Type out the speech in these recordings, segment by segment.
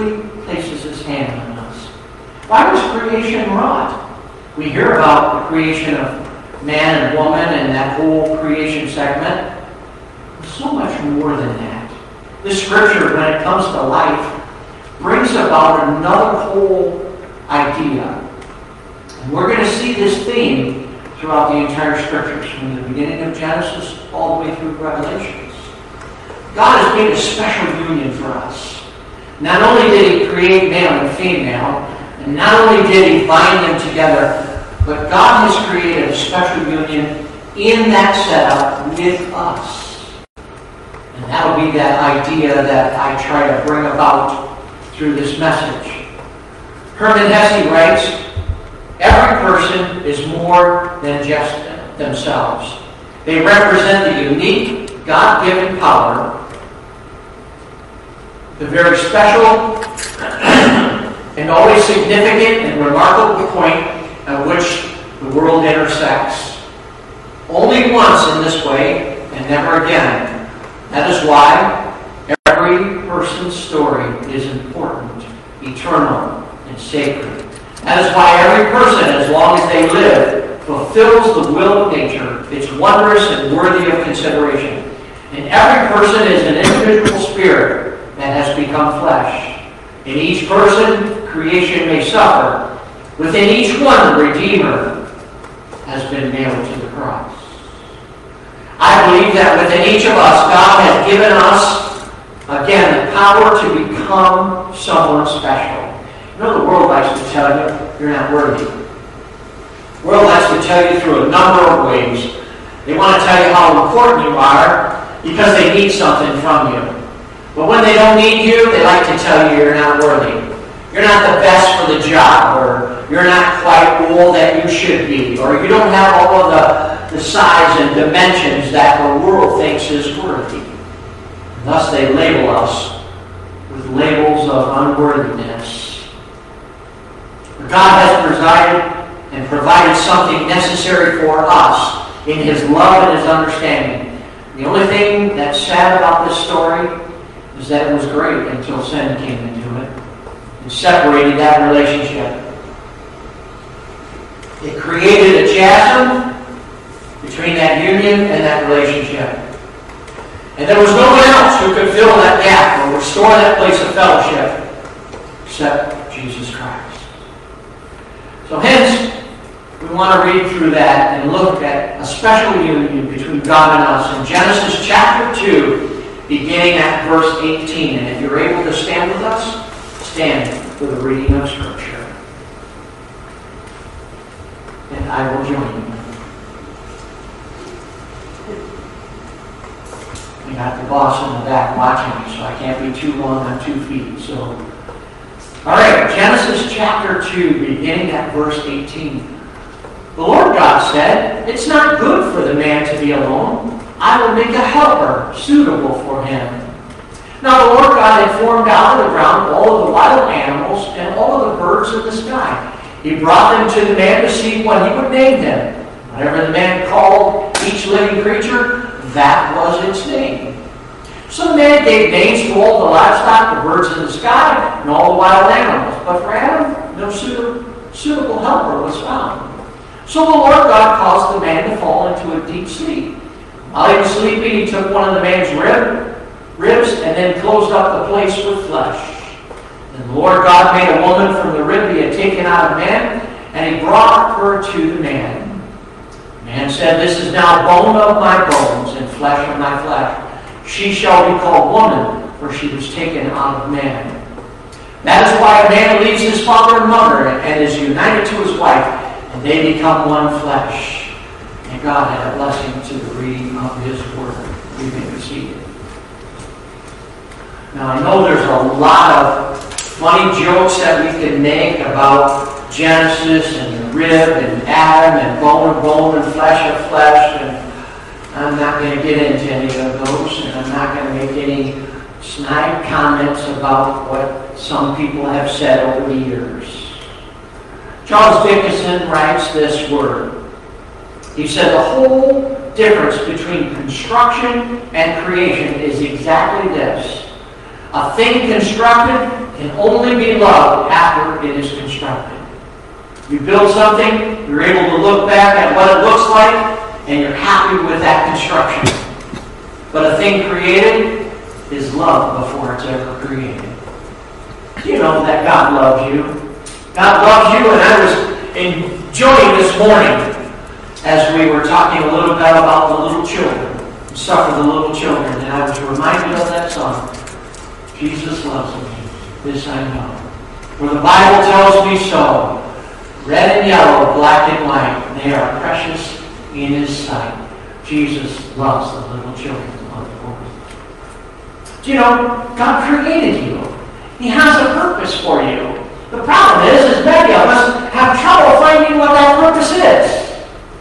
deliberately places his hand on us. Why was creation wrought? We hear about the creation of man and woman and that whole creation segment. So much more than that. This scripture, when it comes to life, brings about another whole idea. And we're going to see this theme throughout the entire scriptures, from the beginning of Genesis all the way through Revelations. God has made a special union for us. Not only did he create male and female, and not only did he bind them together, but God has created a special union in that setup with us. And that'll be that idea that I try to bring about through this message. Herman Hesse writes, every person is more than just themselves. They represent the unique, God-given power, the very special and always significant and remarkable point at which the world intersects. Only once in this way, and never again. That is why every person's story is important, eternal, and sacred. That is why every person, as long as they live, fulfills the will of nature. It's wondrous and worthy of consideration. And every person is an individual spirit that has become flesh. In each person, creation may suffer. Within each one, the Redeemer has been nailed to the cross. I believe that within each of us, God has given us, again, the power to become someone special. You know, the world likes to tell you you're not worthy. The world likes to tell you through a number of ways. They want to tell you how important you are because they need something from you. But when they don't need you, they like to tell you you're not worthy. You're not the best for the job, or you're not quite all that you should be, or you don't have all of the size and dimensions that the world thinks is worthy. And thus they label us with labels of unworthiness. But God has presided and provided something necessary for us in his love and his understanding. The only thing that's sad about this story is that it was great until sin came into it and separated that relationship. It created a chasm between that union and that relationship. And there was no one else who could fill that gap or restore that place of fellowship except Jesus Christ. So hence, we want to read through that and look at a special union between God and us in Genesis chapter 2, beginning at verse 18. And if you're able to stand with us, stand for the reading of Scripture. And I will join you. We got the boss in the back watching me, so I can't be too long on 2 feet. So, all right, Genesis chapter 2, beginning at verse 18. The Lord God said, "It's not good for the man to be alone. I will make a helper suitable for him." Now the Lord God had formed out of the ground all of the wild animals and all of the birds of the sky. He brought them to the man to see what he would name them. Whatever the man called each living creature, that was its name. So the man gave names to all the livestock, the birds of the sky, and all the wild animals. But for Adam, no suitable helper was found. So the Lord God caused the man to fall into a deep sleep. While he was sleeping, he took one of the man's ribs and then closed up the place with flesh. And the Lord God made a woman from the rib he had taken out of man, and he brought her to the man. The man said, "This is now bone of my bones and flesh of my flesh. She shall be called woman, for she was taken out of man." That is why a man leaves his father and mother and is united to his wife, and they become one flesh. May God add a blessing to the reading of his word. You may be seated. Now I know there's a lot of funny jokes that we can make about Genesis and the rib and Adam and bone of bone and flesh of flesh, and I'm not going to get into any of those, and I'm not going to make any snide comments about what some people have said over the years. Charles Dickinson writes this word. He said, "The whole difference between construction and creation is exactly this. A thing constructed can only be loved after it is constructed. You build something, you're able to look back at what it looks like, and you're happy with that construction. But a thing created is loved before it's ever created. Do you know that God loves you? God loves you, and I was enjoying this morning as we were talking a little bit about the little children, stuff for the little children, and I was reminded of that song, Jesus loves me, this I know. For the Bible tells me so. Red and yellow, black and white, they are precious in His sight. Jesus loves the little children of the world. Do you know, God created you. He has a purpose for you. The problem is many of us have trouble finding what that purpose is.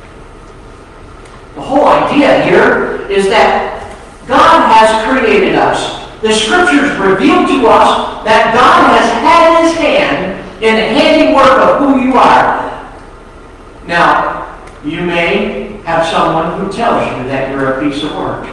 The whole idea here is that God has created us. The Scriptures reveal to us that God has had His hand in the handiwork of who you are. Now, you may have someone who tells you that you're a piece of work.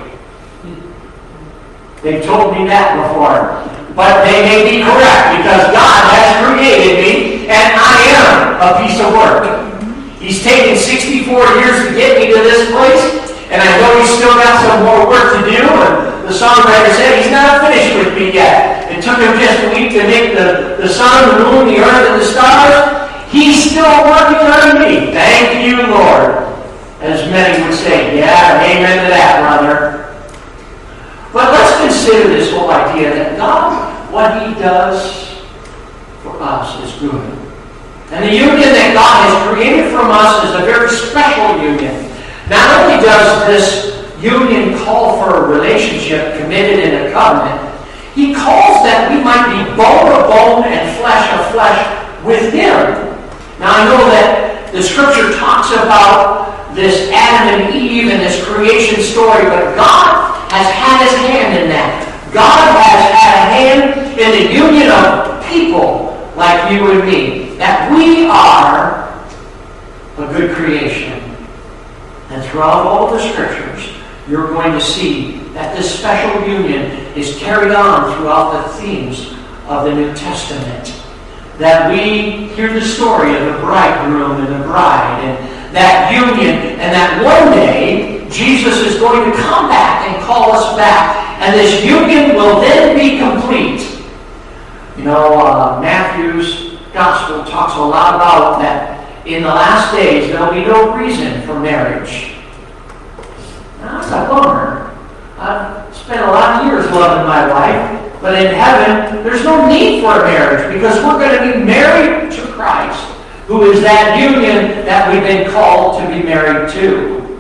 They've told me that before. But they may be correct, because God has created me, and I am a piece of work. He's taken 64 years to get me to this place, and I know He's still got some more work to do, and the songwriter said He's not finished with me yet. It took Him just a week to make the sun, the moon, the earth, and the stars. He's still working on me. Thank you, Lord. As many would say, yeah, amen to that, brother. But let's consider this whole idea that God, what He does for us is good. And the union that God has created from us is a very special union. Not only does this union call for a relationship committed in a covenant, He calls that we might be bone of bone and flesh of flesh with Him. Now I know that the Scripture talks about this Adam and Eve and this creation story, but God has had His hand in that. God has had a hand in the union of people like you and me. That we are a good creation. And throughout all the Scriptures, you're going to see that this special union is carried on throughout the themes of the New Testament. That we hear the story of the bridegroom and the bride, and that union, and that one day Jesus is going to come back and call us back, and this union will then be complete. You know, Matthew's Gospel talks a lot about that in the last days there will be no reason for marriage. Now, that's a bummer. I've spent a lot of years loving my wife, but in heaven there's no need for a marriage because we're going to be married to Christ, who is that union that we've been called to be married to.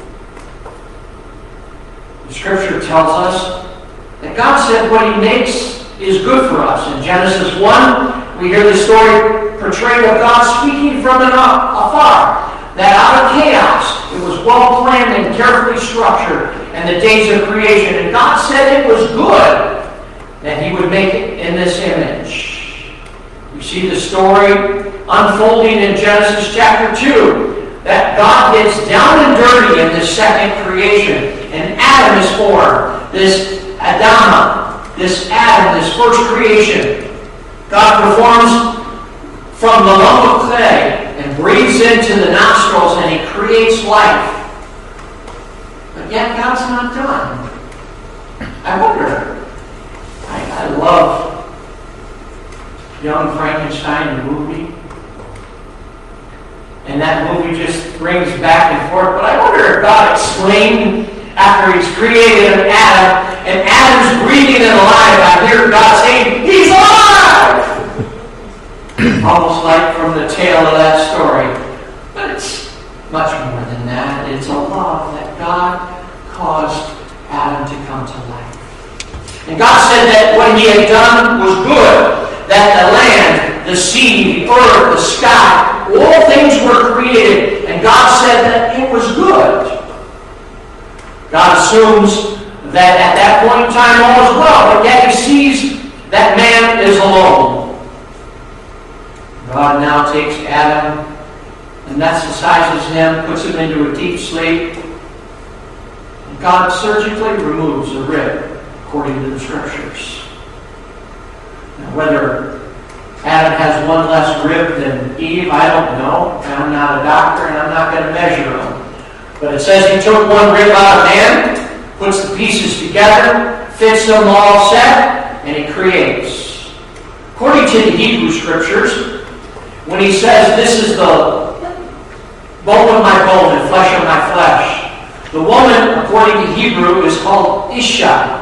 The Scripture tells us that God said what He makes is good for us. In Genesis 1, we hear the story portrayed of God speaking from afar, that out of chaos, it was well planned and carefully structured, and the days of creation. And God said it was good that He would make it in this image. We see the story unfolding in Genesis chapter 2, that God gets down and dirty in this second creation, and Adam is formed. This Adam, this first creation, God performs from the lump of clay and breathes into the nostrils, and He creates life. But yet God's not done. I wonder. I love Young Frankenstein, the movie. And that movie just brings back and forth. But I wonder if God explained after He's created Adam, and Adam's breathing and alive, I hear God saying, He's alive! Almost like from the tale of that story. But it's much more than that. It's a love that God caused Adam to come to life. And God said that what He had done was good. That the land, the sea, the earth, the sky, all things were created. And God said that it was good. God assumes that at that point in time all is well, but yet He sees that man is alone. God now takes Adam, anesthetizes him, puts him into a deep sleep. And God surgically removes a rib, according to the Scriptures. Whether Adam has one less rib than Eve, I don't know. I'm not a doctor and I'm not going to measure them. But it says he took one rib out of man, puts the pieces together, fits them all set, and he creates. According to the Hebrew Scriptures, when he says, this is the bone of my bone and flesh of my flesh, the woman, according to Hebrew, is called Isha,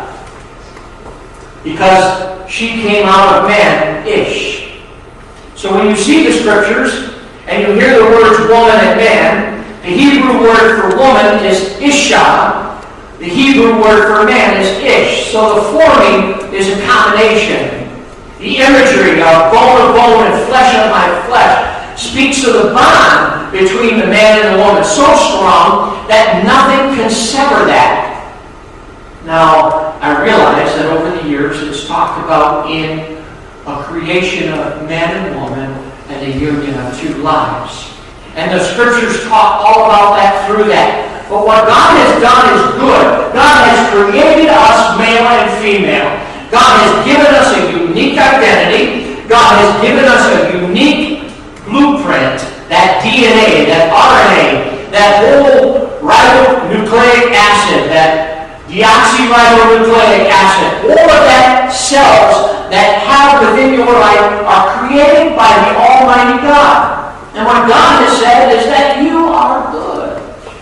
because she came out of man, Ish. So when you see the Scriptures, and you hear the words woman and man, the Hebrew word for woman is Isha, the Hebrew word for man is Ish. So the forming is a combination. The imagery of bone and flesh of my flesh speaks of the bond between the man and the woman, so strong that nothing can sever that. Now, I realize that over the years it's talked about in a creation of man and woman and the union of two lives. And the Scriptures talk all about that through that. But what God has done is good. God has created us male and female. God has given us a unique identity. God has given us a unique blueprint, that DNA, that RNA, that whole ribonucleic acid, that deoxyribonucleic acid, all of that cells that have within your life are created by the Almighty God. And what God has said is that you are good.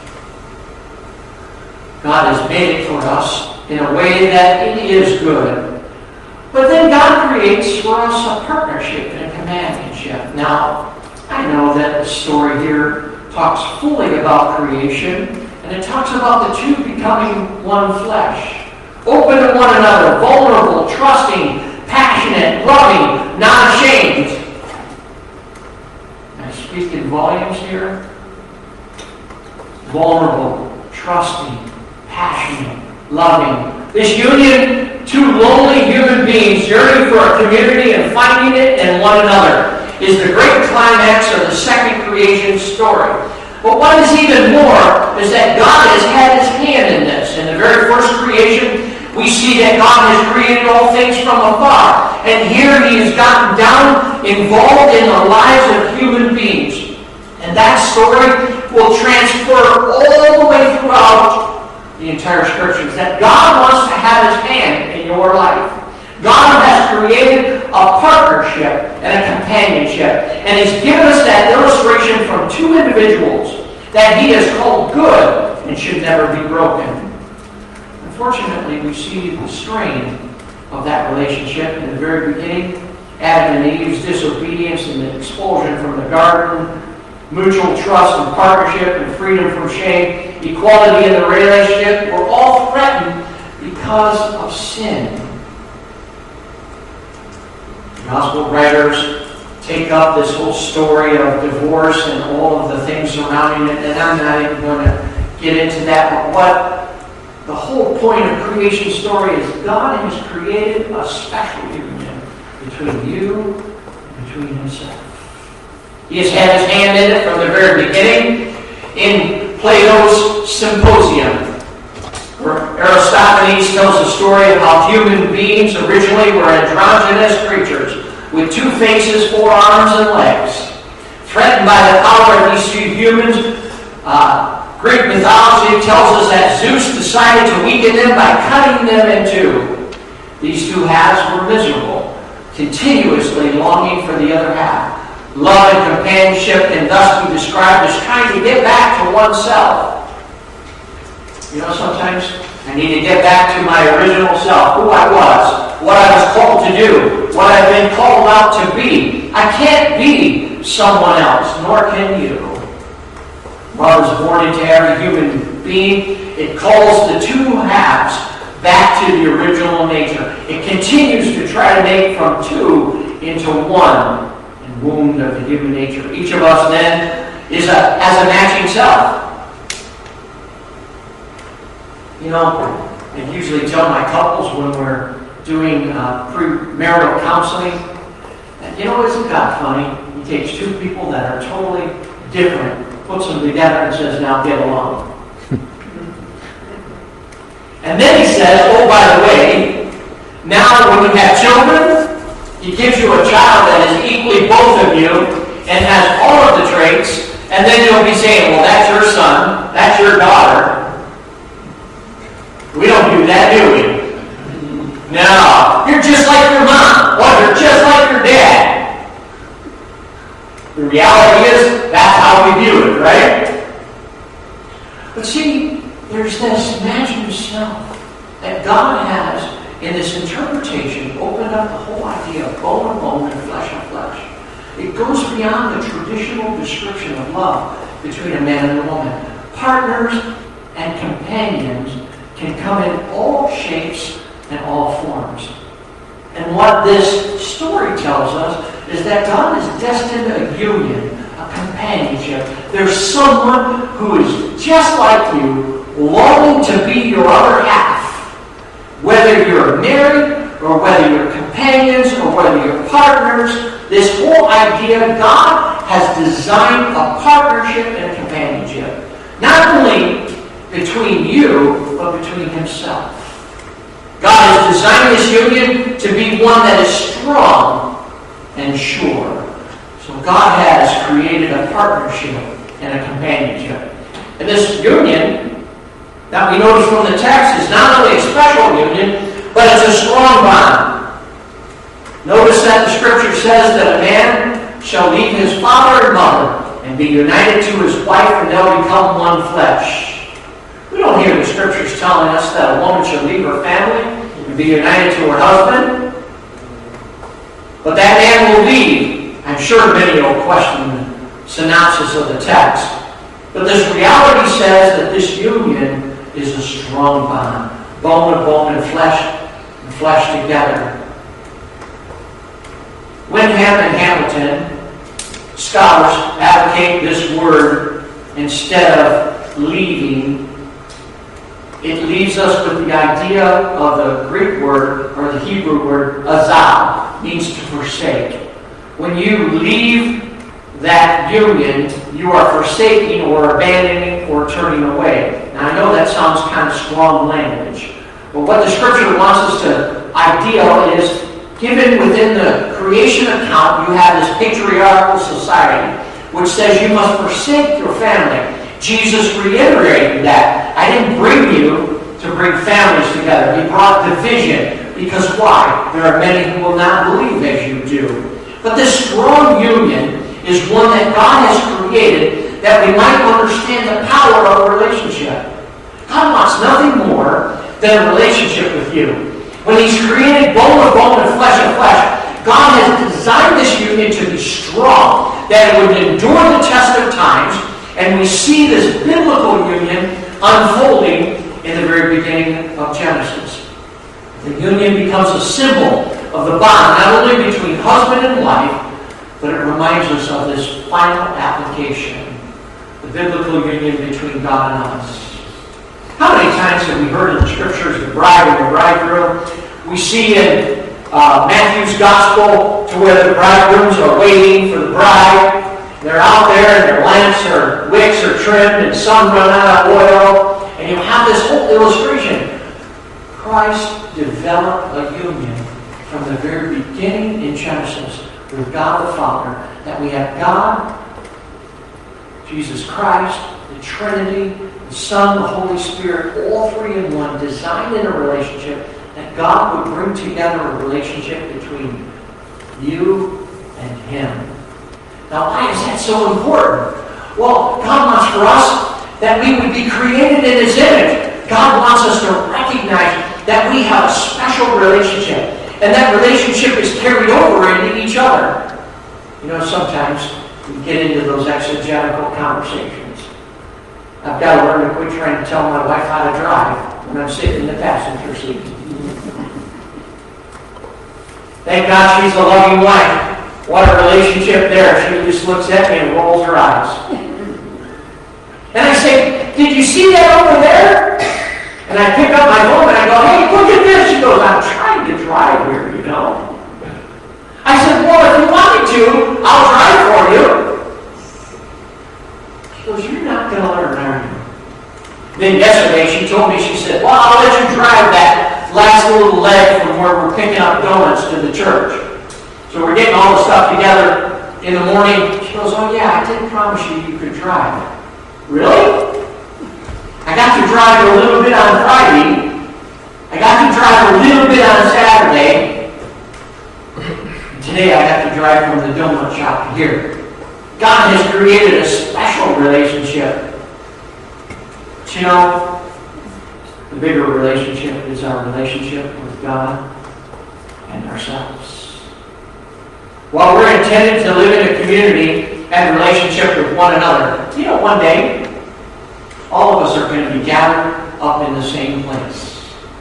God has made it for us in a way that it is good. But then God creates for us a partnership and a companionship. Now, I know that the story here talks fully about creation, and it talks about the two becoming one flesh. Open to one another, vulnerable, trusting, passionate, loving, not ashamed. I speak in volumes here. Vulnerable, trusting, passionate, loving. This union, two lonely human beings yearning for a community and finding it in one another, is the great climax of the second creation story. But what is even more is that God has had His hand in this. In the very first creation, we see that God has created all things from afar. And here He has gotten down, involved in the lives of human beings. And that story will transfer all the way throughout the entire Scriptures, that God wants to have His hand in your life. God has created a partnership and a companionship, and He's given us that illustration from two individuals that He has called good and should never be broken. Unfortunately, we see the strain of that relationship in the very beginning. Adam and Eve's disobedience and the expulsion from the garden, mutual trust and partnership and freedom from shame, equality in the relationship were all threatened because of sin. The Gospel writers take up this whole story of divorce and all of the things surrounding it, and I'm not even going to get into that, but what the whole point of creation story is God has created a special union between you and between Himself. He has had His hand in it from the very beginning. In Plato's Symposium, where Aristophanes tells the story of how human beings originally were androgynous creatures with two faces, 4 arms, and legs. Threatened by the power of these two humans, Greek mythology tells us that Zeus decided to weaken them by cutting them in two. These two halves were miserable, continuously longing for the other half. Love and companionship can thus be described as trying to get back to oneself. You know, sometimes I need to get back to my original self, who I was, what I was called to do, what I've been called out to be. I can't be someone else, nor can you. Love is born into every human being. It calls the two halves back to the original nature. It continues to try to make from two into one. Wound of the human nature. Each of us then has a matching self. You know, I usually tell my couples when we're doing premarital counseling, that, you know, isn't God funny? He takes two people that are totally different, puts them together and says, now get along. And then He says, oh, by the way, now when you have children, He gives you a child that is equally both of you and has all of the traits, and then you'll be saying, well, that's your son, that's your daughter. We don't do that, do we? No. You're just like your mom. Well, you're just like your dad. The reality is, that's how we view it, right? But see, there's this imagined self that God has in this interpretation opened up the whole idea of bone of bone and flesh of flesh. It goes beyond the traditional description of love between a man and a woman. Partners and companions can come in all shapes and all forms. And what this story tells us is that God has destined a union, a companionship. There's someone who is just like you, longing to be your other half. Whether you're married, or whether you're companions, or whether you're partners, this whole idea, God has designed a partnership and companionship. Not only between you, but between Himself. God has designed this union to be one that is strong and sure. So God has created a partnership and a companionship. And this union that we notice from the text is not only a special union, but it's a strong bond. Notice that the Scripture says that a man shall leave his father and mother and be united to his wife, and they'll become one flesh. We don't hear the Scriptures telling us that a woman should leave her family and be united to her husband. But that man will leave. I'm sure many will question the synopsis of the text. But this reality says that this union is a strong bond. Bone of bone and flesh together. Wyndham and Hamilton, scholars advocate this word instead of leaving. It leaves us with the idea of the Greek word, or the Hebrew word, azal, means to forsake. When you leave that union, you are forsaking or abandoning or turning away. Now I know that sounds kind of strong language, but what the Scripture wants us to ideal is, given within the creation account, you have this patriarchal society, which says you must forsake your family. Jesus reiterated that. I didn't bring you to bring families together. He brought division. Because why? There are many who will not believe as you do. But this strong union is one that God has created that we might understand the power of a relationship. God wants nothing more than a relationship with you. When He's created bone of bone and flesh of flesh, God has designed this union to be strong, that it would endure the test of times, and we see this biblical union unfolding in the very beginning of Genesis. The union becomes a symbol of the bond, not only between husband and wife, but it reminds us of this final application, the biblical union between God and us. How many times have we heard in the Scriptures the bride and the bridegroom? We see in Matthew's Gospel to where the bridegrooms are waiting for the bride. They're out there and their lamps or wicks are trimmed and some run out of oil. And you have this whole illustration. Christ developed a union from the very beginning in Genesis with God the Father, that we have God, Jesus Christ, the Trinity, the Son, the Holy Spirit, all three in one, designed in a relationship, that God would bring together a relationship between you and Him. Now, why is that so important? Well, God wants for us that we would be created in His image. God wants us to recognize that we have a special relationship, and that relationship is carried over into each other. You know, sometimes we get into those exegetical conversations. I've got to learn to quit trying to tell my wife how to drive when I'm sitting in the passenger seat. Thank God she's a loving wife. What a relationship there. She just looks at me and rolls her eyes. And I say, did you see that over there? And I pick up my phone and I go, hey, look at this. She goes, I'm trying to drive here, you know. I said, well, if you want me to, I'll drive for you. She goes, you're not going to learn, are you? Then yesterday she told me, she said, well, I'll let you drive that last little leg from where we're picking up donuts to the church. So we're getting all the stuff together in the morning. She goes, oh yeah, I did promise you could drive. Really? I got to drive a little bit on Friday. I got to drive a little bit on Saturday. Today I have to drive from the donut shop to here. God has created a special relationship. But you know, the bigger relationship is our relationship with God and ourselves. While we're intended to live in a community and relationship with one another, you know, one day, all of us are going to be gathered up in the same place.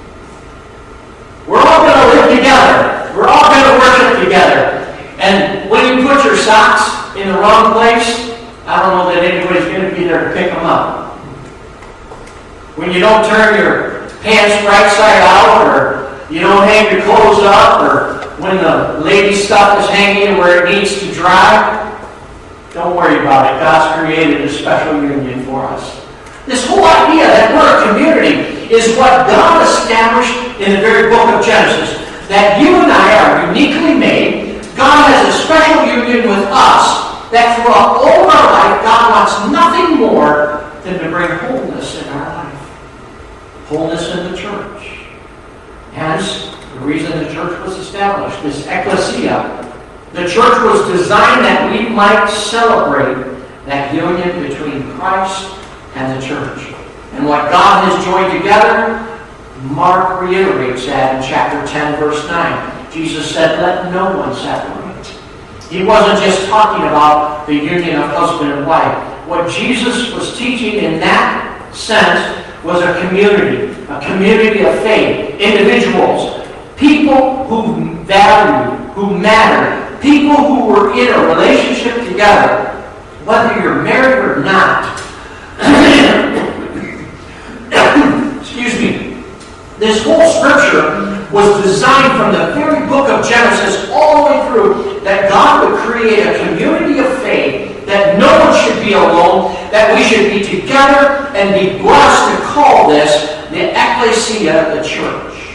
We're all going to live together. We're all going to worship together. And when you put your socks in the wrong place, I don't know that anybody's going to be there to pick them up. When you don't turn your pants right side out, or you don't hang your clothes up, or when the lady stuff is hanging where it needs to dry, don't worry about it. God's created a special union for us. This whole idea that we're a community is what God established in the very book of Genesis. That you and I are uniquely made. God has a special union with us. That throughout all of our life, God wants nothing more than to bring wholeness in our life. Wholeness in the church. Hence, the reason the church was established, this ecclesia. The church was designed that we might celebrate that union between Christ and the church. And what God has joined together, Mark reiterates that in chapter 10, verse 9. Jesus said, let no one separate. He wasn't just talking about the union of husband and wife. What Jesus was teaching in that sense was a community of faith, individuals, people who value, who matter, people who were in a relationship together, whether you're married or not. Excuse me. This whole scripture was designed from the very book of Genesis all the way through that God would create a community of faith, that no one should be alone, that we should be together and be blessed to call this the ecclesia, the church.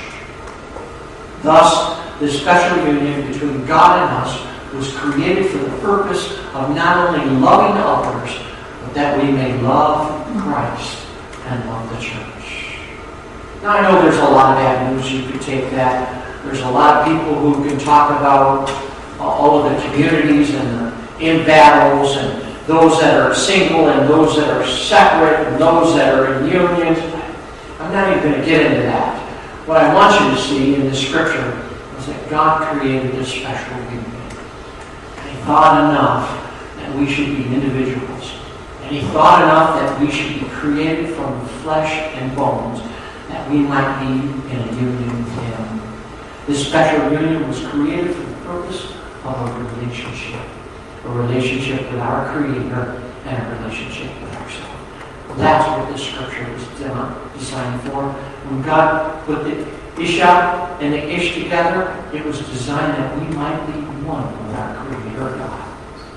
Thus, this special union between God and us was created for the purpose of not only loving others, but that we may love Christ and love the church. Now, I know there's a lot of avenues you could take that. There's a lot of people who can talk about all of the communities and the in-battles and those that are single and those that are separate and those that are in unions. I'm not even going to get into that. What I want you to see in the scripture is that God created a special union. And He thought enough that we should be individuals. And He thought enough that we should be created from flesh and bones, that we might be in a union with Him. This special union was created for the purpose of a relationship with our Creator and a relationship with ourselves. That's what this scripture was designed for. When God put the Isha and the Ish together, it was designed that we might be one with our Creator God.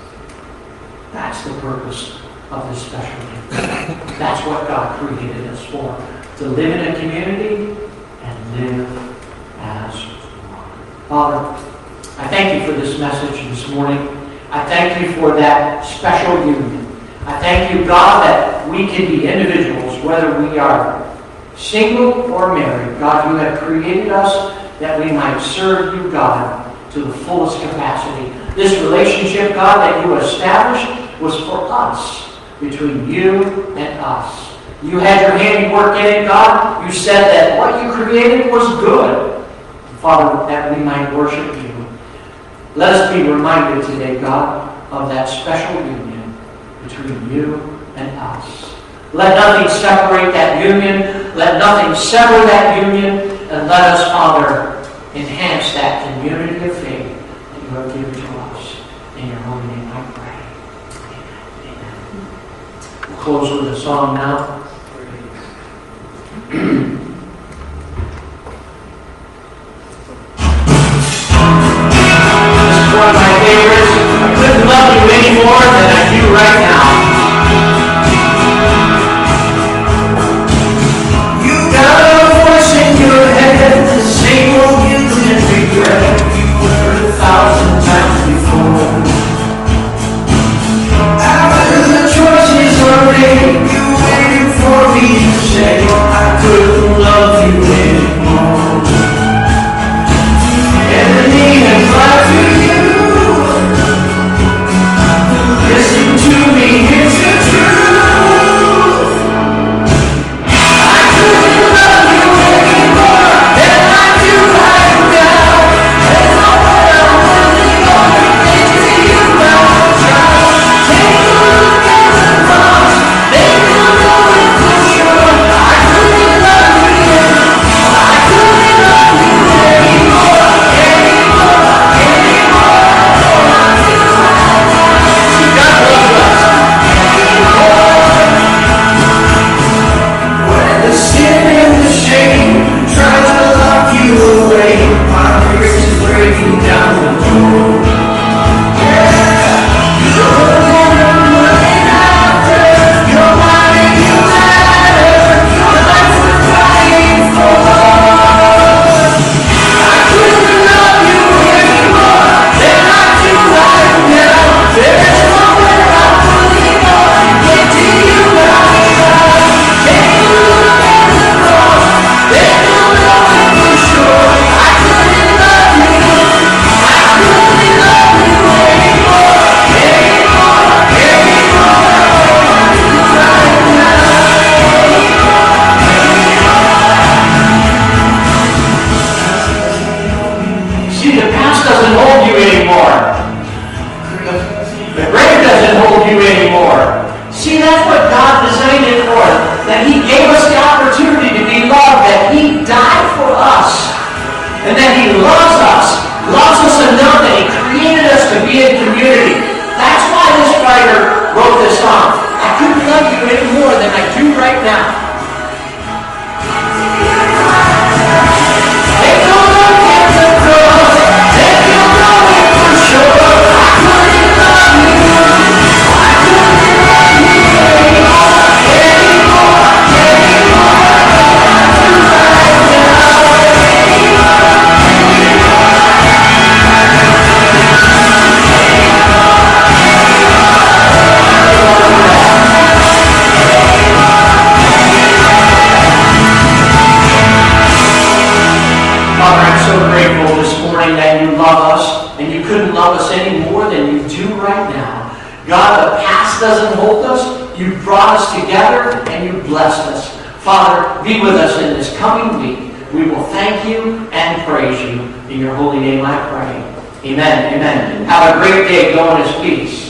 That's the purpose of this special union. That's what God created us for. To live in a community and live as one. Father, I thank You for this message this morning. I thank You for that special union. I thank You, God, that we can be individuals, whether we are single or married. God, You have created us that we might serve You, God, to the fullest capacity. This relationship, God, that You established was for us, between You and us. You had Your handiwork in it, God. You said that what You created was good. Father, that we might worship You. Let us be reminded today, God, of that special union between You and us. Let nothing separate that union. Let nothing sever that union. And let us, Father, enhance that community of faith that You have given to us. In Your holy name I pray. Amen. We'll close with a song now. One of my favorites. I couldn't love You any more than I do right now. You got a voice in your head to sing, oh, you didn't regret. You heard 1,000 times. do right now. God, the past doesn't hold us. You brought us together and you blessed us. Father, be with us in this coming week. We will thank you and praise you. In your holy name I pray. Amen. Amen. Have a great day. Go in his peace.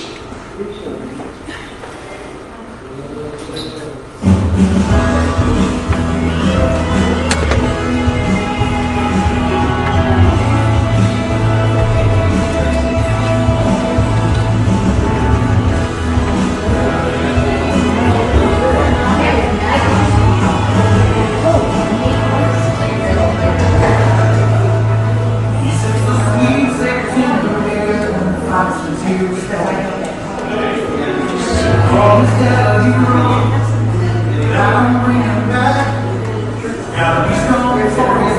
Gotta be strong for it.